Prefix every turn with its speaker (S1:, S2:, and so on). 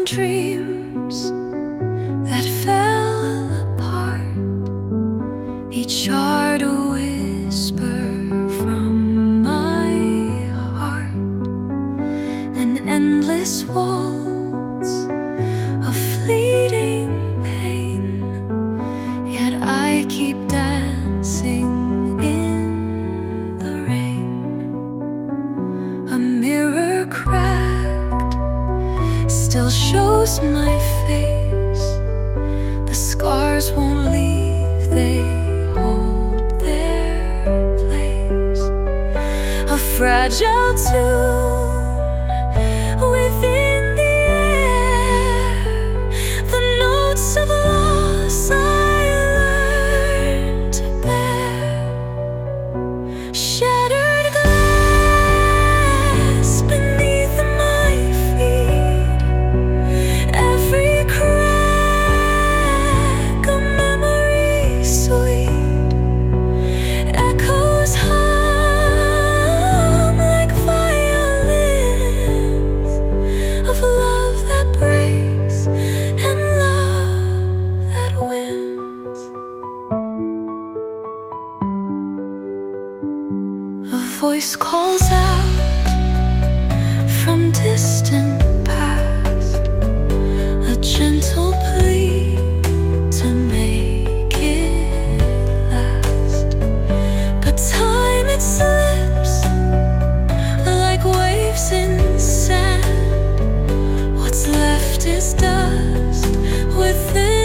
S1: dreams that fell apart, each heart a whisper from my heart, an endless waltz of fleeting pain, yet I keep dancing in the rain. A mirror cracked still shows my face. The scars won't leave, they hold their place. A fragile tune within the air, the notes of loss I learned to bear. Shattered glass beneath my feet, every crack a memory sweet. Echoes hum like violins of love that breaks and love that wins. A voice calls out from distant past, a gentle plea to make it last. But time, it slips like waves in sand. What's left is dust within